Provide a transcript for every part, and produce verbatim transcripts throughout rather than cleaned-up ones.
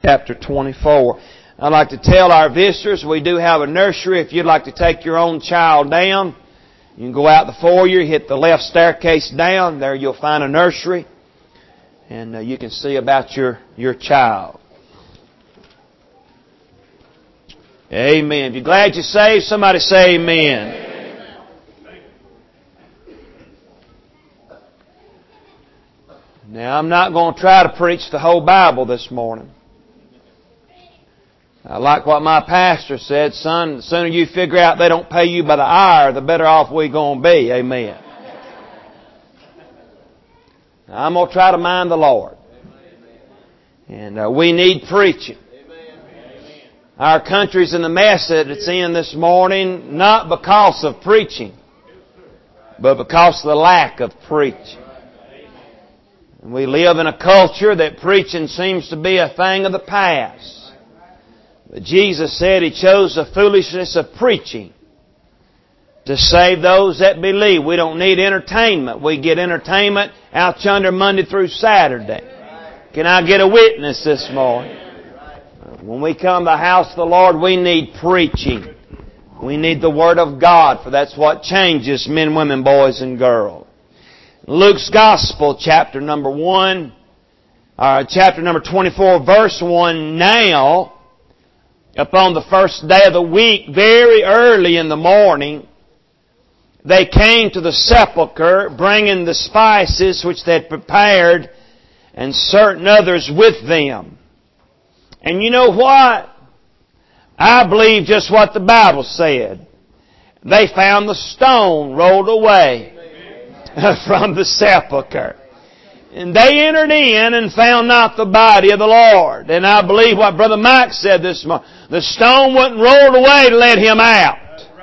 chapter twenty-four. I'd like to tell our visitors we do have a nursery. If you'd like to take your own child down, you can go out the foyer, hit the left staircase down. There you'll find a nursery. And uh, you can see about your, your child. Amen. If you're glad you're saved, somebody say amen. Amen. Now, I'm not going to try to preach the whole Bible this morning. I like what my pastor said, son, the sooner you figure out they don't pay you by the hour, the better off we're going to be. Amen. Now, I'm going to try to mind the Lord. And uh, we need preaching. Our country's in the mess that it's in this morning, not because of preaching, but because of the lack of preaching. And we live in a culture that preaching seems to be a thing of the past. But Jesus said He chose the foolishness of preaching to save those that believe. We don't need entertainment. We get entertainment out yonder Monday through Saturday. Can I get a witness this morning? When we come to the house of the Lord, we need preaching. We need the Word of God, for that's what changes men, women, boys, and girls. Luke's Gospel, chapter number one, uh, chapter number twenty-four, verse one. Now, upon the first day of the week, very early in the morning, they came to the sepulchre, bringing the spices which they had prepared, and certain others with them. And you know what? I believe just what the Bible said. They found the stone rolled away from the sepulchre. And they entered in and found not the body of the Lord. And I believe what Brother Mike said this morning. The stone wasn't rolled away to let him out.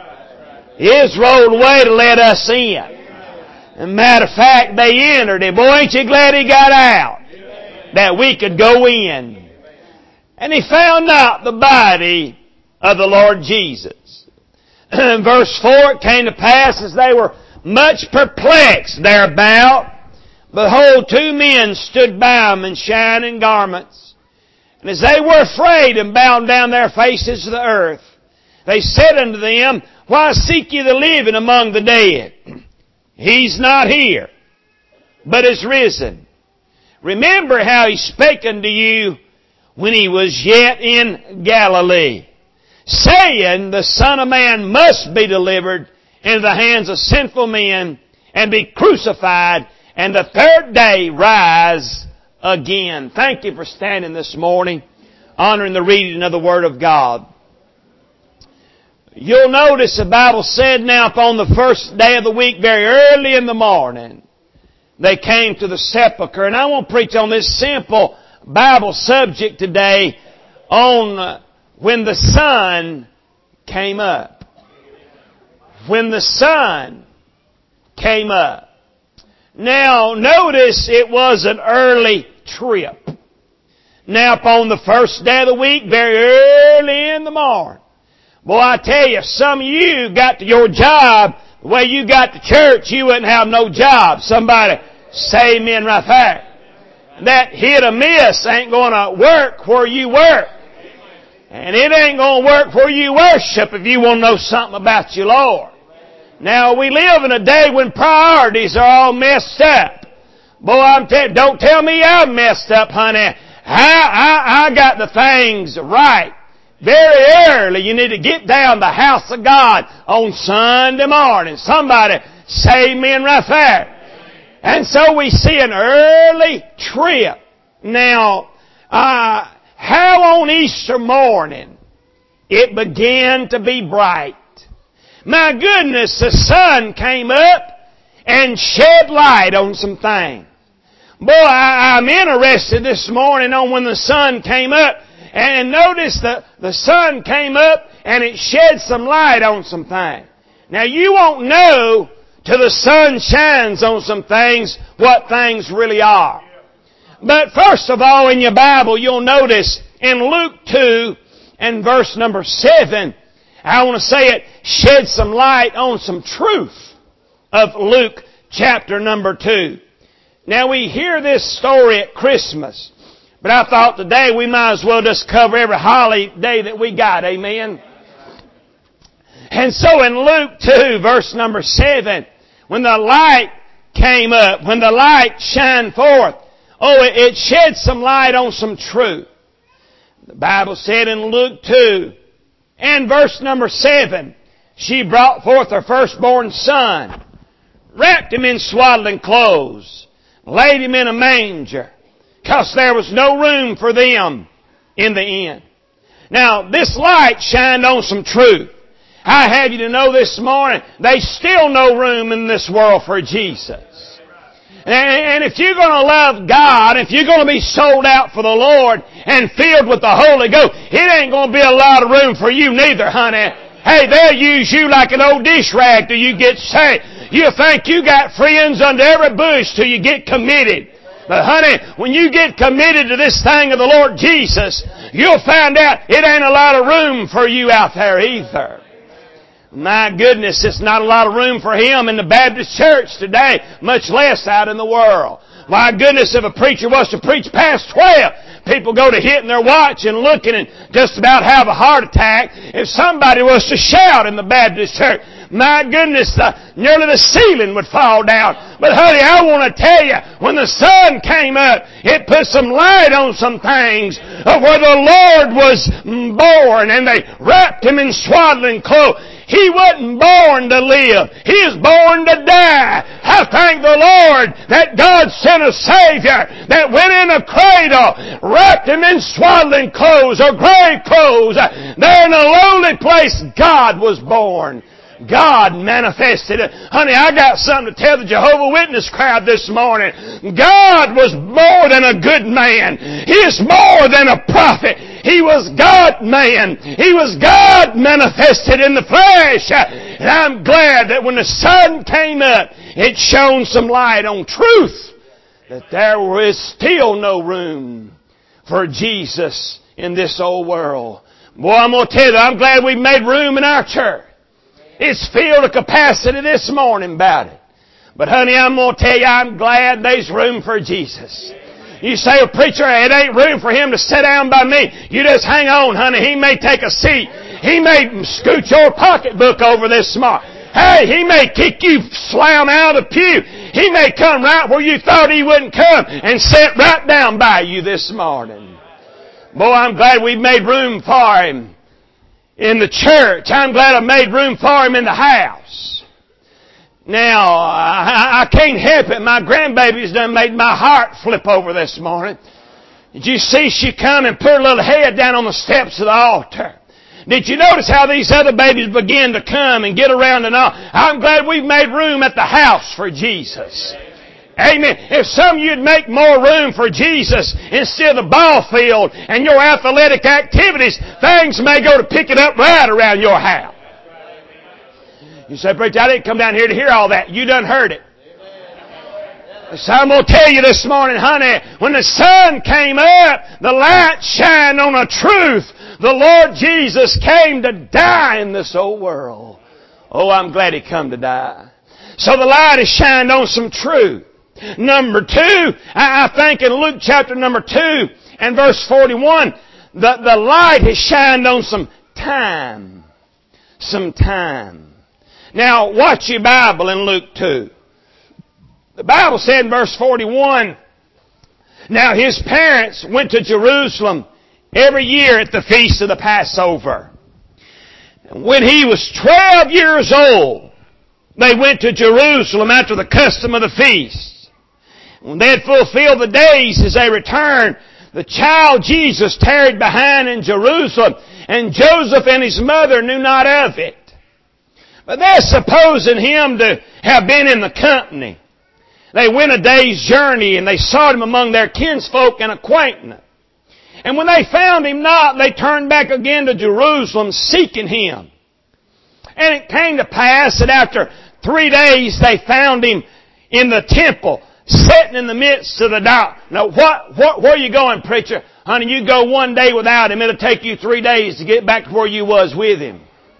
It's rolled away to let us in. And matter of fact, they entered it. Boy, ain't you glad he got out? That we could go in. And he found not the body of the Lord Jesus. In verse four, it came to pass as they were much perplexed thereabout, behold, two men stood by them in shining garments. And as they were afraid and bowed down their faces to the earth, they said unto them, Why seek ye the living among the dead? He's not here, but is risen. Remember how He spake unto you when He was yet in Galilee, saying, The Son of Man must be delivered into the hands of sinful men and be crucified, and the third day rise again. Thank you for standing this morning, honoring the reading of the Word of God. You'll notice the Bible said now upon the first day of the week, very early in the morning, they came to the sepulchre. And I want to preach on this simple Bible subject today on when the sun came up. When the sun came up. Now, notice it was an early trip. Now, upon the first day of the week, very early in the morning. Boy, I tell you, some of you got to your job, the way you got to church, you wouldn't have no job. Somebody say amen right there. That hit or miss ain't going to work where you work. And it ain't going to work where you worship if you want to know something about your Lord. Now, we live in a day when priorities are all messed up. Boy, I'm tell, don't tell me I'm messed up, honey. I, I, I got the things right. Very early, you need to get down to the house of God on Sunday morning. Somebody say amen right there. And so we see an early trip. Now, uh, how on Easter morning it began to be bright. My goodness, the sun came up and shed light on some things. Boy, I, I'm interested this morning on when the sun came up. And notice the, the sun came up and it shed some light on some things. Now you won't know till the sun shines on some things what things really are. But first of all, in your Bible, you'll notice in Luke two and verse number seven, I want to say it shed some light on some truth of Luke chapter number two. Now we hear this story at Christmas. But I thought today we might as well just cover every holiday that we got. Amen. And so in Luke two, verse number seven, when the light came up, when the light shined forth, oh, it shed some light on some truth. The Bible said in Luke two, and verse number seven, she brought forth her firstborn son, wrapped him in swaddling clothes, laid him in a manger, because there was no room for them in the inn. Now, this light shined on some truth. I have you to know this morning, there's still no room in this world for Jesus. And if you're going to love God, if you're going to be sold out for the Lord and filled with the Holy Ghost, it ain't going to be a lot of room for you neither, honey. Hey, they'll use you like an old dish rag till you get saved. You think you got friends under every bush till you get committed. But honey, when you get committed to this thing of the Lord Jesus, you'll find out it ain't a lot of room for you out there either. My goodness, it's not a lot of room for Him in the Baptist church today, much less out in the world. My goodness, if a preacher was to preach past twelve, people go to hitting their watch and looking and just about have a heart attack. If somebody was to shout in the Baptist church, my goodness, the, nearly the ceiling would fall down. But honey, I want to tell you, when the sun came up, it put some light on some things of where the Lord was born, and they wrapped Him in swaddling clothes. He wasn't born to live. He was born to die. I thank the Lord that God sent a Savior that went in a cradle, wrapped Him in swaddling clothes or grave clothes. There in a lowly place, God was born. God manifested it. Honey, I got something to tell the Jehovah's Witness crowd this morning. God was more than a good man. He is more than a prophet. He was God-man. He was God manifested in the flesh. And I'm glad that when the sun came up, it shone some light on truth, that there is still no room for Jesus in this old world. Boy, I'm going to tell you, I'm glad we've made room in our church. It's filled to capacity this morning about it. But honey, I'm going to tell you, I'm glad there's room for Jesus. You say, well, preacher, it ain't room for Him to sit down by me. You just hang on, honey. He may take a seat. He may scoot your pocketbook over this morning. Hey, He may kick you slam out of the pew. He may come right where you thought He wouldn't come and sit right down by you this morning. Boy, I'm glad we've made room for Him in the church. I'm glad I made room for Him in the house. Now, I, I can't help it. My grandbaby's done made my heart flip over this morning. Did you see she come and put her little head down on the steps of the altar? Did you notice how these other babies begin to come and get around and all? I'm glad we've made room at the house for Jesus. Amen. If some of you'd make more room for Jesus instead of the ball field and your athletic activities, things may go to pick it up right around your house. You say, preacher, I didn't come down here to hear all that. You done heard it. So I'm going to tell you this morning, honey, when the sun came up, the light shined on a truth. The Lord Jesus came to die in this old world. Oh, I'm glad He come to die. So the light has shined on some truth. Number two, I think in Luke chapter number two and verse forty-one, the, the light has shined on some time. Some time. Now, watch your Bible in Luke two. The Bible said in verse forty-one, now His parents went to Jerusalem every year at the feast of the Passover. And when He was twelve years old, they went to Jerusalem after the custom of the feast. When they had fulfilled the days as they returned, the child Jesus tarried behind in Jerusalem, and Joseph and his mother knew not of it. But they're supposing Him to have been in the company. They went a day's journey, and they sought Him among their kinsfolk and acquaintance. And when they found Him not, they turned back again to Jerusalem, seeking Him. And it came to pass that after three days they found Him in the temple, sitting in the midst of the dock. Now, what, what, where are you going, preacher? Honey, you go one day without Him, it'll take you three days to get back to where you was with Him.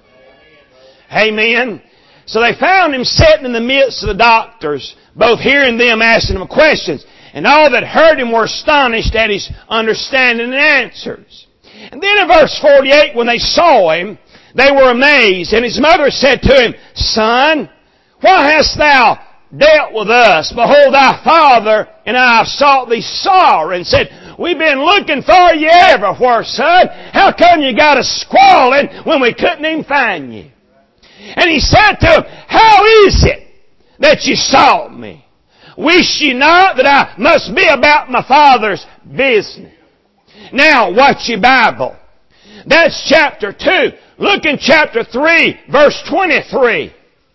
Amen. So they found Him sitting in the midst of the doctors, both hearing them asking Him questions. And all that heard him were astonished at his understanding and answers. And then in verse forty-eight, when they saw him, they were amazed. And his mother said to him, Son, why hast thou dealt with us? Behold, thy father and I have sought thee sore, and said, We've been looking for you everywhere, son. How come you got us squalling when we couldn't even find you? And he said to him, How is it that you sought me? Wish ye not that I must be about my Father's business? Now, watch your Bible. That's chapter two. Look in chapter three, verse twenty-three.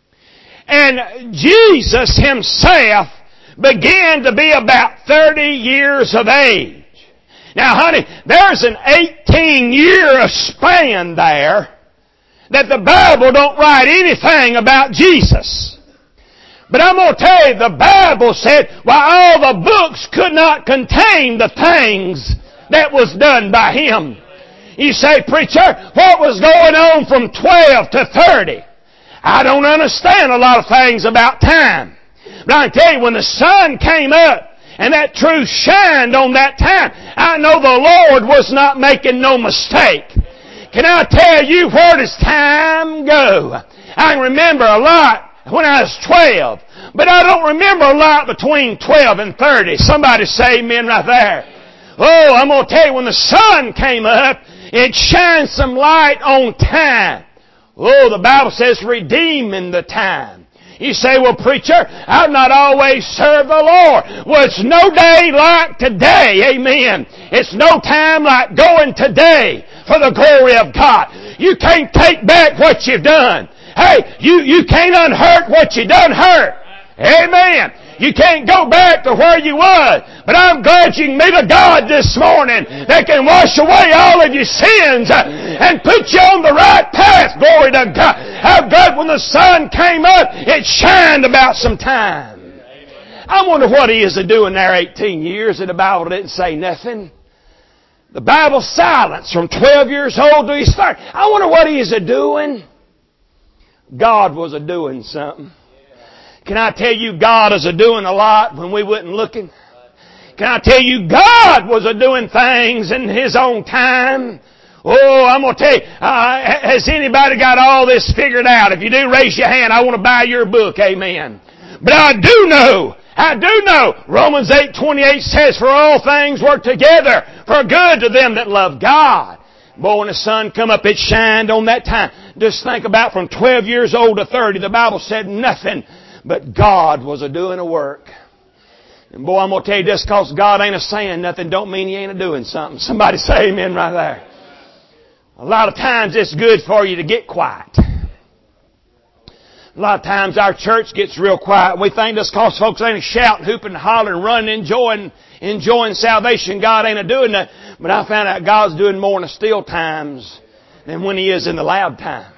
And Jesus Himself began to be about thirty years of age. Now, honey, there's an eighteen-year span there that the Bible don't write anything about Jesus. But I'm going to tell you, the Bible said, well, all the books could not contain the things that was done by Him. You say, preacher, what was going on from twelve to thirty? I don't understand a lot of things about time. But I can tell you, when the sun came up and that truth shined on that time, I know the Lord was not making no mistake. Can I tell you, where does time go? I can remember a lot when I was twelve, but I don't remember a lot between twelve and thirty. Somebody say amen right there. Oh, I'm going to tell you, when the sun came up, it shined some light on time. Oh, the Bible says redeeming the time. You say, well, preacher, I've not always served the Lord. Well, it's no day like today. Amen. It's no time like going today for the glory of God. You can't take back what you've done. Hey, you, you can't unhurt what you done hurt. Amen. You can't go back to where you was. But I'm glad you can meet a God this morning that can wash away all of your sins and put you on the right path. Glory to God. How good when the sun came up, it shined about some time. I wonder what He is doing there eighteen years and the Bible didn't say nothing. The Bible's silence from twelve years old to His thirty. I wonder what He is doing. God was a doing something. Can I tell you, God is a doing a lot when we wasn't looking? Can I tell you, God was a doing things in His own time? Oh, I'm going to tell you, uh, has anybody got all this figured out? If you do, raise your hand. I want to buy your book. Amen. But I do know, I do know, Romans eight twenty-eight says, For all things work together for good to them that love God. Boy, when the sun come up, it shined on that time. Just think about from twelve years old to thirty, the Bible said nothing. But God was a doing a work. And boy, I'm going to tell you, just because God ain't a saying nothing don't mean He ain't a doing something. Somebody say amen right there. A lot of times it's good for you to get quiet. A lot of times our church gets real quiet. We think just because folks ain't shouting, hooping, hollering, running, enjoying, enjoying salvation, God ain't a doing that. But I found out God's doing more in the still times than when He is in the loud times.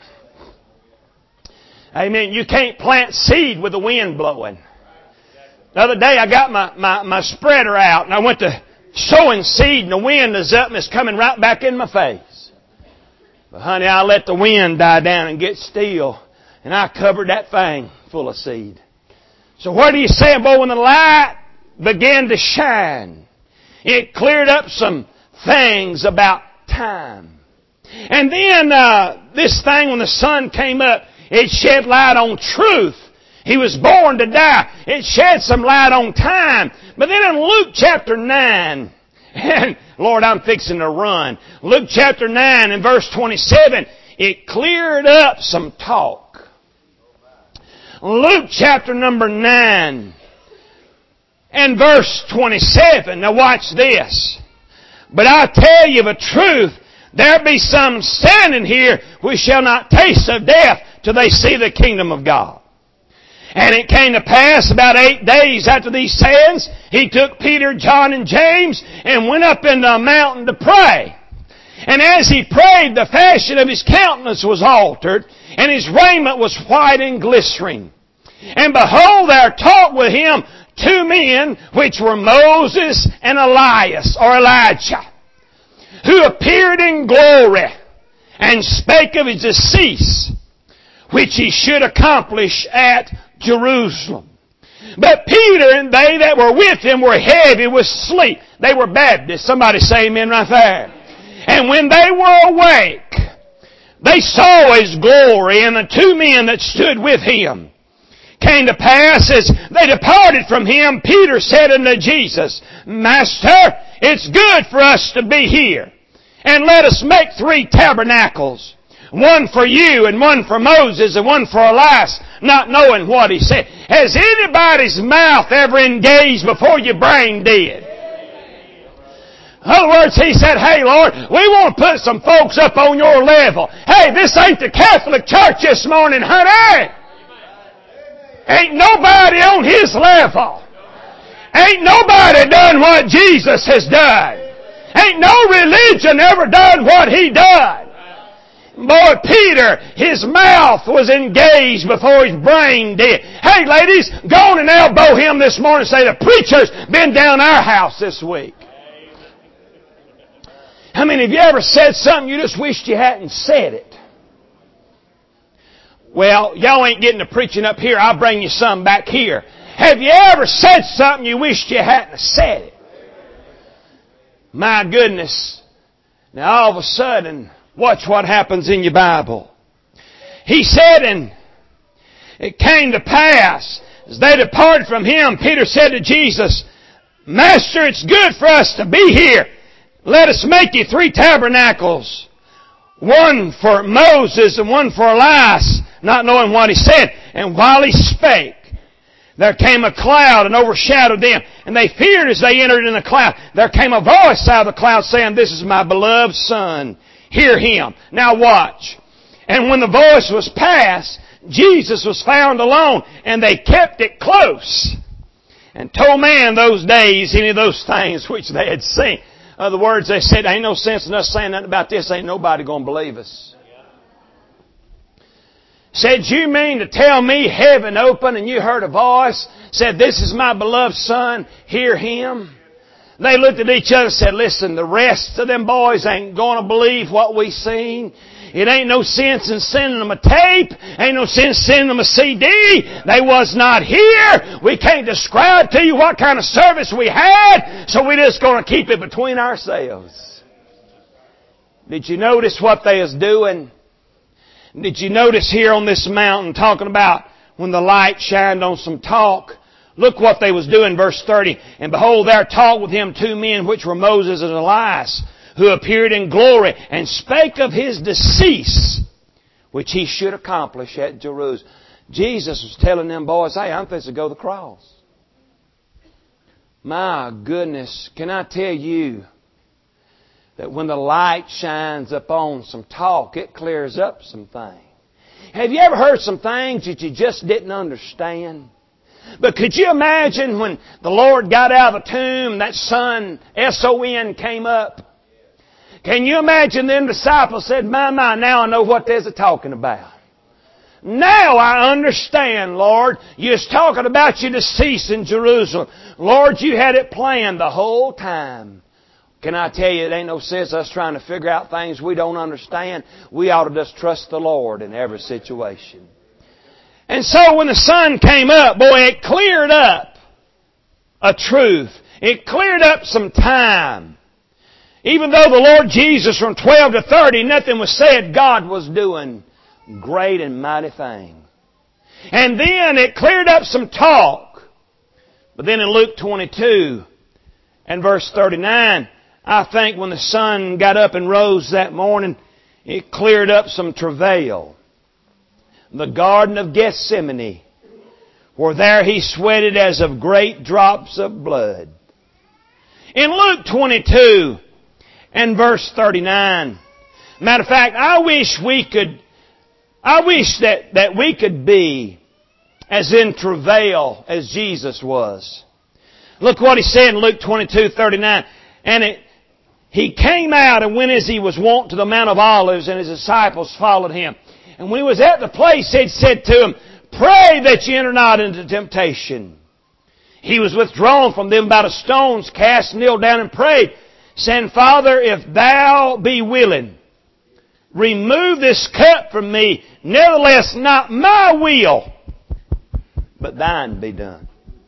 Amen. You can't plant seed with the wind blowing. The other day I got my, my, my spreader out and I went to sowing seed and the wind is up and it's coming right back in my face. But honey, I let the wind die down and get still and I covered that thing full of seed. So what are you saying, boy, when the light began to shine, it cleared up some things about time. And then uh, this thing, when the sun came up, it shed light on truth. He was born to die. It shed some light on time. But then in Luke chapter nine, and Lord, I'm fixing to run. Luke chapter nine and verse twenty-seven, it cleared up some talk. Luke chapter number nine and verse twenty-seven. Now watch this. But I tell you the truth, there be some standing here who shall not taste of death till they see the kingdom of God. And it came to pass about eight days after these sayings, He took Peter, John, and James and went up into a mountain to pray. And as He prayed, the fashion of His countenance was altered, and His raiment was white and glistering. And behold, there talked with Him two men, which were Moses and Elias, or Elijah, who appeared in glory, and spake of His decease, which He should accomplish at Jerusalem. But Peter and they that were with him were heavy with sleep. They were Baptists. Somebody say amen right there. And when they were awake, they saw His glory, and the two men that stood with Him. Came to pass as they departed from Him, Peter said unto Jesus, Master, it's good for us to be here. And let us make three tabernacles. One for you, and one for Moses, and one for Elias, not knowing what he said. Has anybody's mouth ever engaged before your brain did? In other words, he said, hey Lord, we want to put some folks up on your level. Hey, this ain't the Catholic Church this morning, honey. Ain't nobody on His level. Ain't nobody done what Jesus has done. Ain't no religion ever done what He done. Boy, Peter, his mouth was engaged before his brain did. Hey ladies, go on and elbow him this morning and say, the preacher's been down our house this week. How many of you ever said something you just wished you hadn't said it? Well, y'all ain't getting to preaching up here. I'll bring you some back here. Have you ever said something you wished you hadn't said it? My goodness. Now all of a sudden, watch what happens in your Bible. He said, and it came to pass, as they departed from Him, Peter said to Jesus, Master, it's good for us to be here. Let us make you three tabernacles. One for Moses and one for Elias, not knowing what he said. And while he spake, there came a cloud and overshadowed them. And they feared as they entered in the cloud. There came a voice out of the cloud saying, This is my beloved Son. Hear Him. Now watch. And when the voice was past, Jesus was found alone. And they kept it close. And told man those days any of those things which they had seen. In other words, they said, ain't no sense in us saying nothing about this. Ain't nobody going to believe us. Said, you mean to tell me heaven opened and you heard a voice? Said, this is my beloved Son. Hear Him. They looked at each other and said, listen, the rest of them boys ain't going to believe what we seen. It ain't no sense in sending them a tape. Ain't no sense sending them a C D. They was not here. We can't describe to you what kind of service we had, so we're just going to keep it between ourselves. Did you notice what they was doing? Did you notice here on this mountain talking about when the light shined on some talk? Look what they was doing, verse thirty. And behold, there talked with Him two men, which were Moses and Elias, who appeared in glory, and spake of His decease, which He should accomplish at Jerusalem. Jesus was telling them boys, hey, I'm fixing to go to the cross. My goodness, can I tell you that when the light shines upon some talk, it clears up some things. Have you ever heard some things that you just didn't understand? But could you imagine when the Lord got out of the tomb, that Son, S O N, came up? Can you imagine them disciples said, my, my, now I know what they're talking about. Now I understand, Lord. You was talking about your decease in Jerusalem. Lord, you had it planned the whole time. Can I tell you, it ain't no sense us trying to figure out things we don't understand. We ought to just trust the Lord in every situation. And so when the sun came up, boy, it cleared up a truth. It cleared up some time. Even though the Lord Jesus from twelve to thirty, nothing was said, God was doing great and mighty things. And then it cleared up some talk. But then in Luke twenty-two and verse thirty-nine, I think when the sun got up and rose that morning, it cleared up some travail. The Garden of Gethsemane, where there He sweated as of great drops of blood. In Luke twenty-two and verse thirty-nine, matter of fact, I wish we could, I wish that, that we could be as in travail as Jesus was. Look what He said in Luke twenty-two thirty-nine. And it, He came out and went as He was wont to the Mount of Olives, and His disciples followed Him. And when He was at the place, He said to them, pray that you enter not into temptation. He was withdrawn from them about a stone's cast, kneeled down and prayed, saying, Father, if Thou be willing, remove this cup from me. Nevertheless, not my will, but Thine be done.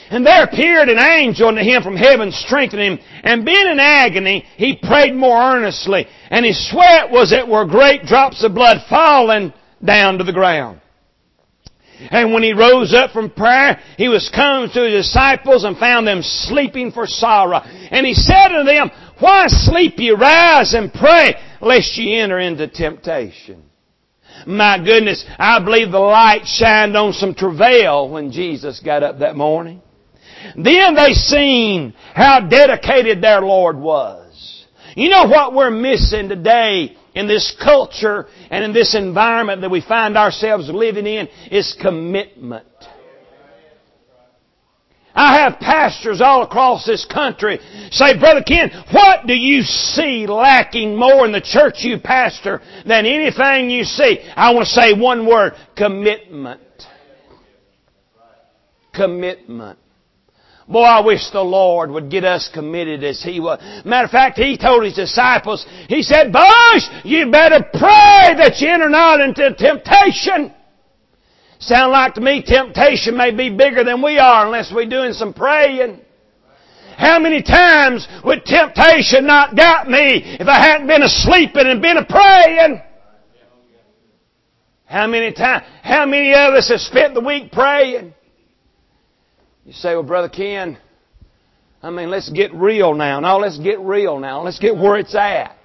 And there appeared an angel unto him from heaven, strengthening him. And being in agony, he prayed more earnestly. And his sweat was as it were great drops of blood falling down to the ground. And when he rose up from prayer, he was come to his disciples and found them sleeping for sorrow. And he said unto them, Why sleep ye? Rise and pray, lest ye enter into temptation. My goodness, I believe the light shined on some travail when Jesus got up that morning. Then they seen how dedicated their Lord was. You know what we're missing today in this culture and in this environment that we find ourselves living in is commitment. I have pastors all across this country say, Brother Ken, what do you see lacking more in the church you pastor than anything you see? I want to say one word, commitment. Commitment. Boy, I wish the Lord would get us committed as He was. Matter of fact, He told His disciples, He said, Boys, you better pray that you enter not into temptation. Sound like to me temptation may be bigger than we are unless we're doing some praying. How many times would temptation not got me if I hadn't been asleep and been a praying? How many times? How many of us have spent the week praying? You say, well, Brother Ken, I mean, let's get real now. No, let's get real now. Let's get where it's at.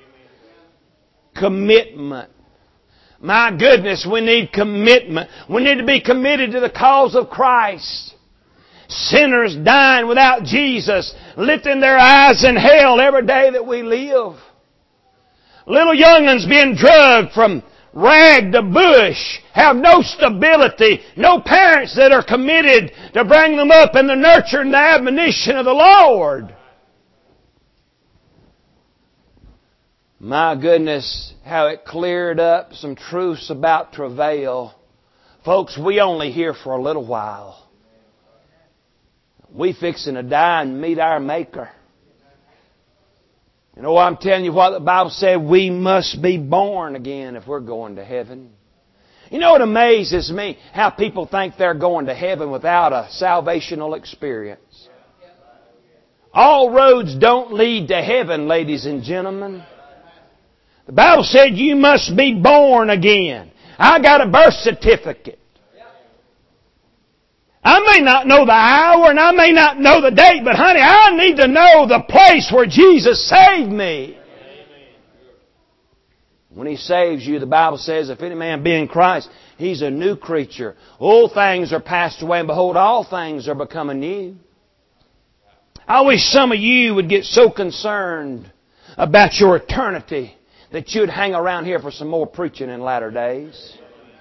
Commitment. My goodness, we need commitment. We need to be committed to the cause of Christ. Sinners dying without Jesus, lifting their eyes in hell every day that we live. Little young'uns being drugged from rag to bush, have no stability, no parents that are committed to bring them up in the nurture and the admonition of the Lord. My goodness, how it cleared up some truths about travail. Folks, we only here for a little while. We fixing to die and meet our Maker. You know, I'm telling you what the Bible said, we must be born again if we're going to heaven. You know, it amazes me how people think they're going to heaven without a salvational experience. All roads don't lead to heaven, ladies and gentlemen. The Bible said you must be born again. I got a birth certificate. I may not know the hour and I may not know the date, but honey, I need to know the place where Jesus saved me. When He saves you, the Bible says, if any man be in Christ, he's a new creature. Old things are passed away, and behold, all things are becoming new. I wish some of you would get so concerned about your eternity that you'd hang around here for some more preaching in latter days.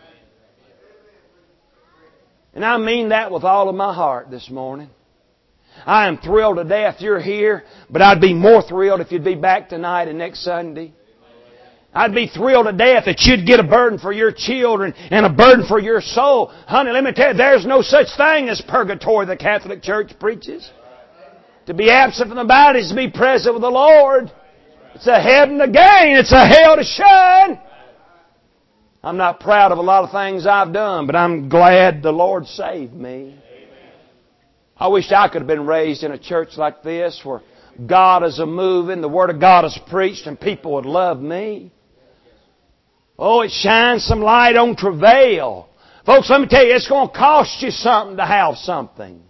And I mean that with all of my heart this morning. I am thrilled to death you're here, but I'd be more thrilled if you'd be back tonight and next Sunday. I'd be thrilled to death that you'd get a burden for your children and a burden for your soul. Honey, let me tell you, there's no such thing as purgatory the Catholic Church preaches. To be absent from the body is to be present with the Lord. It's a heaven to gain. It's a hell to shun. I'm not proud of a lot of things I've done, but I'm glad the Lord saved me. I wish I could have been raised in a church like this where God is a-moving, the Word of God is preached, and people would love me. Oh, it shines some light on travail. Folks, let me tell you, it's going to cost you something to have something.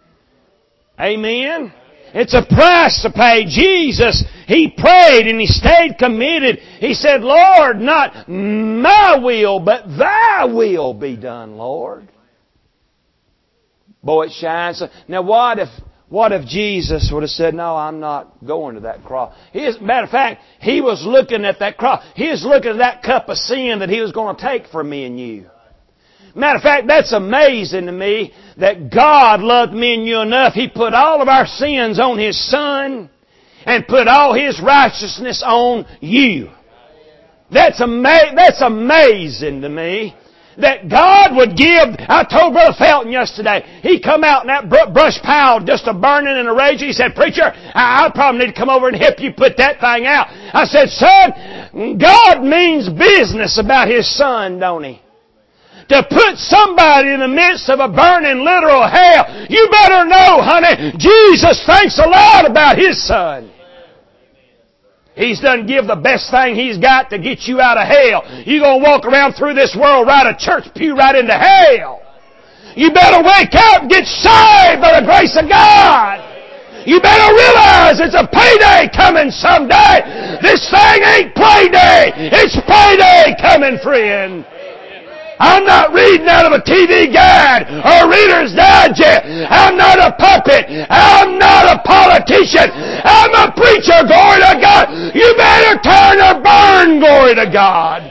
Amen? It's a price to pay. Jesus, He prayed and He stayed committed. He said, Lord, not my will, but Thy will be done, Lord. Boy, it shines. Now what if, what if Jesus would have said, no, I'm not going to that cross? He is, matter of fact, He was looking at that cross. He was looking at that cup of sin that He was going to take for me and you. Matter of fact, that's amazing to me that God loved me and you enough. He put all of our sins on His Son and put all His righteousness on you. That's, ama- that's amazing to me. That God would give. I told Brother Felton yesterday, he come out in that brush pile just a burning and a raging. He said, Preacher, I, I probably need to come over and help you put that thing out. I said, Son, God means business about His Son, don't He? to put somebody in the midst of a burning literal hell, you better know, honey, Jesus thinks a lot about His Son. He's done give the best thing He's got to get you out of hell. You're going to walk around through this world, right a church pew right into hell. You better wake up and get saved by the grace of God. You better realize it's a payday coming someday. This thing ain't playday. It's payday coming, friend. I'm not reading out of a T V guide or a Reader's Digest. I'm not a puppet. I'm not a politician. I'm a preacher, glory to God. You better turn or burn, glory to God.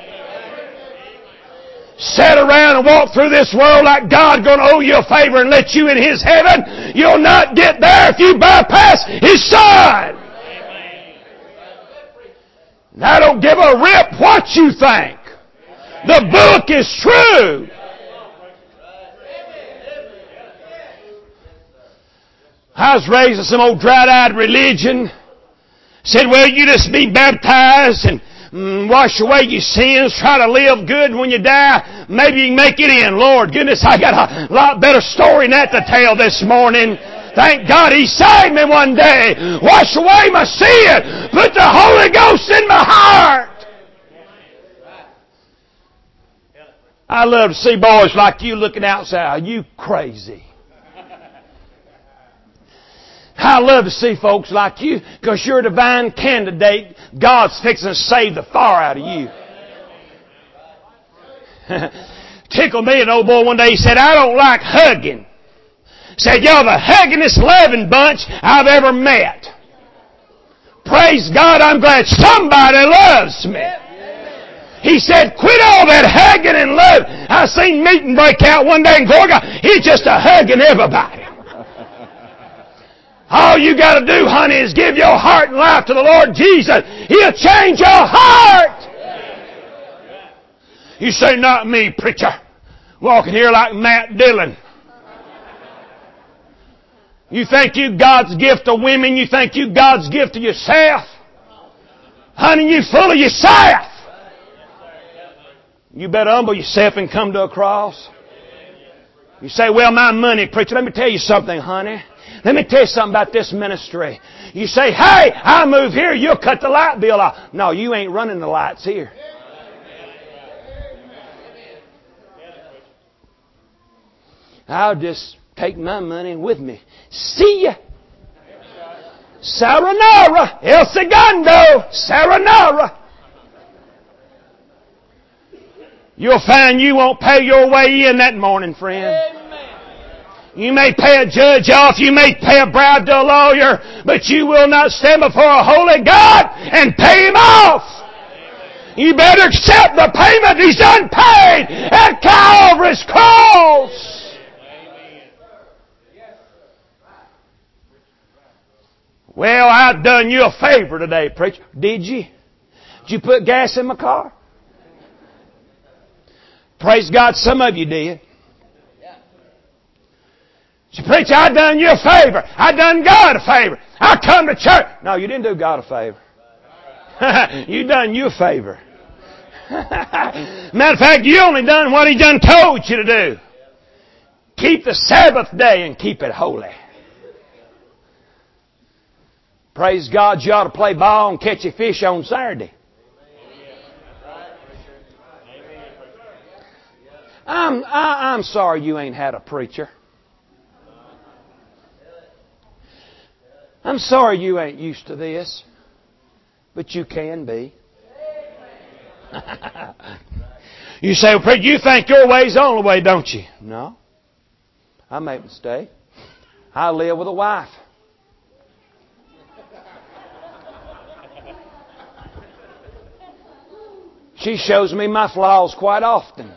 Sit around and walk through this world like God's going to owe you a favor and let you in His heaven. You'll not get there if you bypass His Son. And I don't give a rip what you think. The book is true. I was raised in some old dried-eyed religion. Said, well, you just be baptized and mm, wash away your sins. Try to live good when you die. Maybe you can make it in. Lord goodness, I got a lot better story than that to tell this morning. Thank God He saved me one day. Wash away my sin. Put the Holy Ghost in my heart. I love to see boys like you looking outside. Are you crazy? I love to see folks like you because you're a divine candidate. God's fixing to save the fire out of you. Tickled me an old boy one day. He said, I don't like hugging. Said, y'all the huggingest loving bunch I've ever met. Praise God, I'm glad somebody loves me. He said, quit all that hugging and love. I seen meeting break out one day in Gorga. He's just a hugging everybody. All you got to do, honey, is give your heart and life to the Lord Jesus. He'll change your heart. You say, not me, preacher. Walking here like Matt Dillon. You think you God's gift to women? You think you God's gift to yourself? Honey, you full of yourself. You better humble yourself and come to a cross. You say, well, my money, preacher. Let me tell you something, honey. Let me tell you something about this ministry. You say, hey, I move here, you'll cut the light bill off. No, you ain't running the lights here. I'll just take my money with me. See ya. Saranara. El Segundo. Saranara. You'll find you won't pay your way in that morning, friend. You may pay a judge off, you may pay a bribe to a lawyer, but you will not stand before a holy God and pay Him off. You better accept the payment He's done paid at Calvary's cross. Well, I've done you a favor today, preacher. Did you? Did you put gas in my car? Praise God, some of you did. You preacher, I done you a favor. I done God a favor. I come to church. No, you didn't do God a favor. You done you a favor. Matter of fact, you only done what He done told you to do. Keep the Sabbath day and keep it holy. Praise God, you ought to play ball and catch a fish on Saturday. I'm, I, I'm sorry you ain't had a preacher. I'm sorry you ain't used to this, but you can be. You say, well, preacher, you think your way's the only way, don't you? No. I make mistakes. I live with a wife. She shows me my flaws quite often.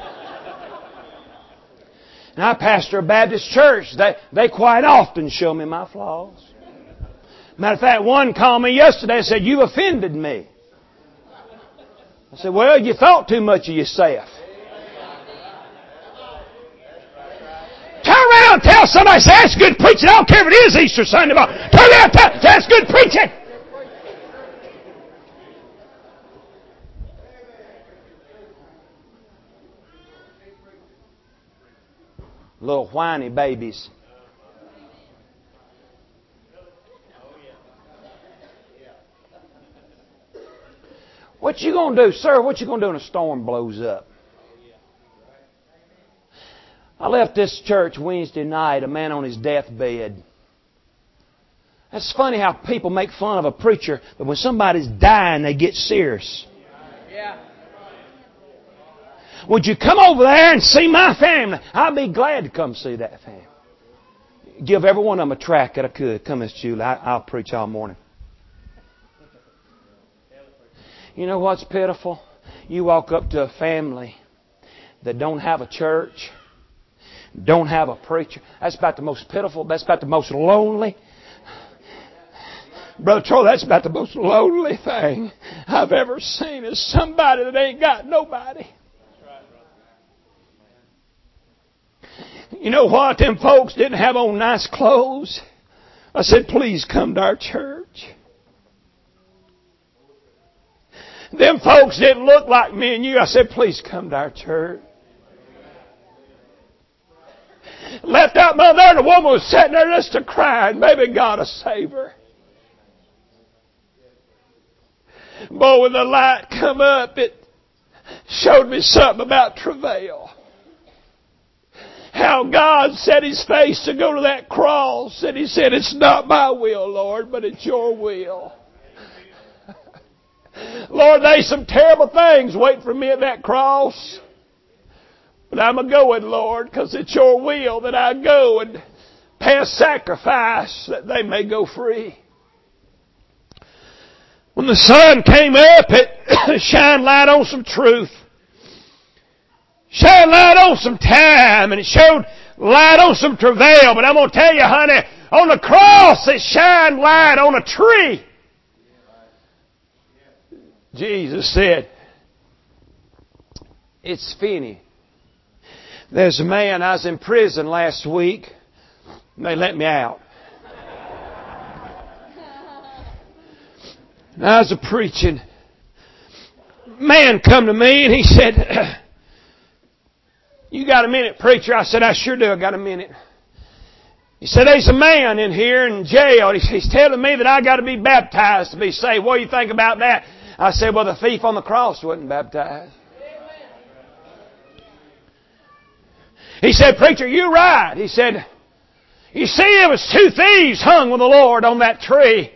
And I pastor a Baptist church. They, they quite often show me my flaws. Matter of fact, one called me yesterday and said, you've offended me. I said, well, you thought too much of yourself. Turn around and tell somebody, say, that's good preaching. I don't care if it is Easter Sunday morning. Turn around and tell, that's good preaching. Little whiny babies. What you going to do, sir? What you going to do when a storm blows up? I left this church Wednesday night, a man on his deathbed. It's funny how people make fun of a preacher, but when somebody's dying, they get serious. Yeah. Would you come over there and see my family? I'd be glad to come see that family. Give every one of them a tract that I could. Come, Miss Julie. I, I'll preach all morning. You know what's pitiful? You walk up to a family that don't have a church, don't have a preacher. That's about the most pitiful. That's about the most lonely. Brother Troy, that's about the most lonely thing I've ever seen is somebody that ain't got nobody. You know what? Them folks didn't have on nice clothes. I said, please come to our church. Them folks didn't look like me and you. I said, please come to our church. Left out my there and the woman was sitting there just a crying. Maybe God will save her. Boy, when the light come up, it showed me something about travail. How God set His face to go to that cross and He said, it's not my will, Lord, but it's your will. Lord, there's some terrible things waiting for me at that cross. But I'm a-going, Lord, because it's your will that I go and pay a sacrifice that they may go free. When the sun came up, it shined light on some truth. Shined light on some time, and it showed light on some travail. But I'm going to tell you, honey, on the cross it shined light on a tree. Jesus said, it's finished. There's a man, I was in prison last week, and they let me out. And I was a-preaching. Man come to me and he said, you got a minute, preacher? I said, I sure do, I got a minute. He said, there's a man in here in jail. He's telling me that I got to be baptized to be saved. What do you think about that? I said, well, the thief on the cross wasn't baptized. He said, preacher, you're right. He said, you see, it was two thieves hung with the Lord on that tree.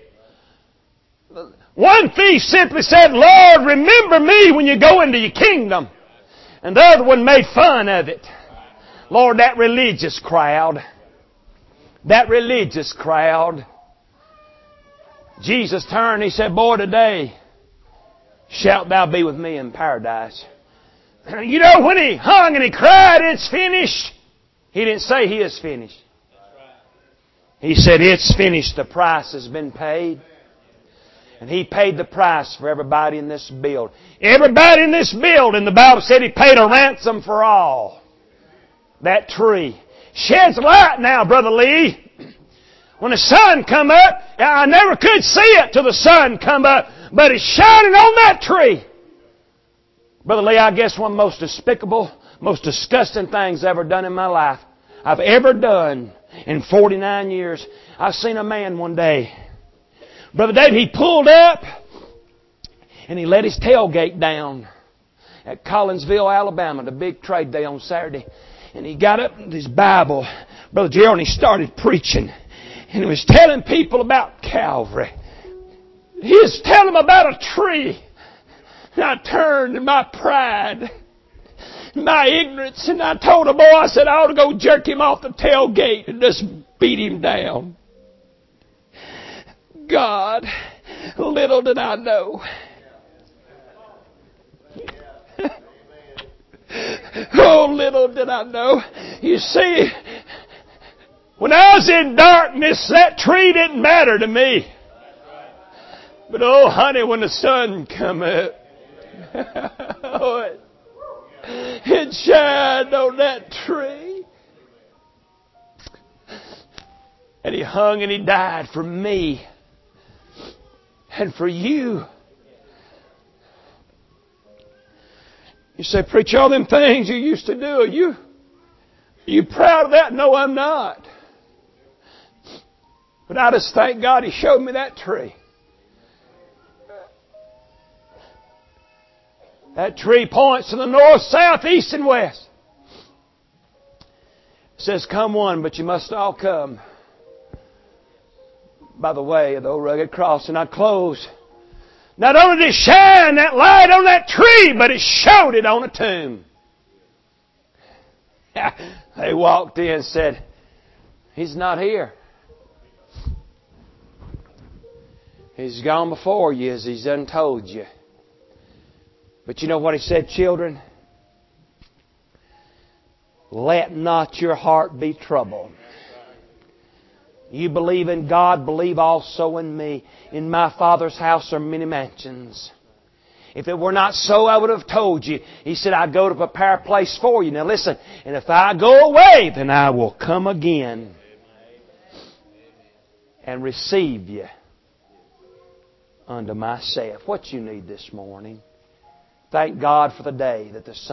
One thief simply said, Lord, remember me when you go into your kingdom. And the other one made fun of it. Lord, that religious crowd. That religious crowd. Jesus turned, He said, boy, today shalt thou be with me in paradise. You know, when He hung and He cried, it's finished. He didn't say He is finished. He said, it's finished. The price has been paid. And He paid the price for everybody in this building. Everybody in this building, the Bible said He paid a ransom for all. That tree sheds light now, Brother Lee. When the sun come up, I never could see it till the sun come up, but it's shining on that tree. Brother Lee, I guess one of the most despicable, most disgusting things I've ever done in my life, I've ever done in forty-nine years. I've seen a man one day, Brother David, he pulled up and he let his tailgate down at Collinsville, Alabama, the big trade day on Saturday. And he got up with his Bible, Brother Gerald, and he started preaching. And he was telling people about Calvary. He was telling them about a tree. And I turned in my pride, my ignorance, and I told the boy, I said, I ought to go jerk him off the tailgate and just beat him down. God, little did I know. Oh, little did I know. You see, when I was in darkness, that tree didn't matter to me. But oh, honey, when the sun come up, oh, it, it shined on that tree. And He hung and He died for me and for you. You say, preach all them things you used to do. You, You proud of that? No, I'm not. But I just thank God He showed me that tree. That tree points to the north, south, east, and west. It says, come one, but you must all come by the way of the old rugged cross. And I close. Not only did it shine that light on that tree, but it showed it on a tomb. They walked in and said, He's not here. He's gone before you as He's done told you. But you know what He said, children? Let not your heart be troubled. You believe in God, believe also in me. In my Father's house are many mansions. If it were not so, I would have told you. He said, I go to prepare a place for you. Now listen, and if I go away, then I will come again and receive you unto myself. What you need this morning? Thank God for the day that the sun